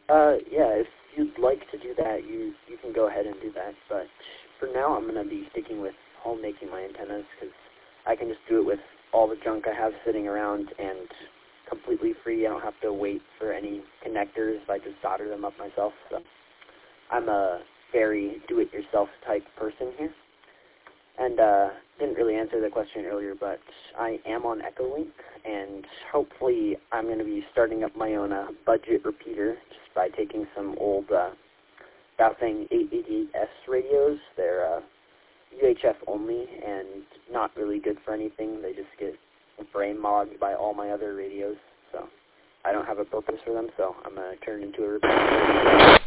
Yeah, if you'd like to do that, you can go ahead and do that. But for now, I'm going to be sticking with homemaking my antennas because I can just do it with all the junk I have sitting around and completely free. I don't have to wait for any connectors. I just solder them up myself. So I'm a very do-it-yourself type person here. And didn't really answer the question earlier, but I am on Echolink, and hopefully I'm going to be starting up my own budget repeater just by taking some old Baofeng 888S radios. They're UHF only and not really good for anything. They just get brain mogged by all my other radios, so I don't have a purpose for them, so I'm going to turn into a repeater.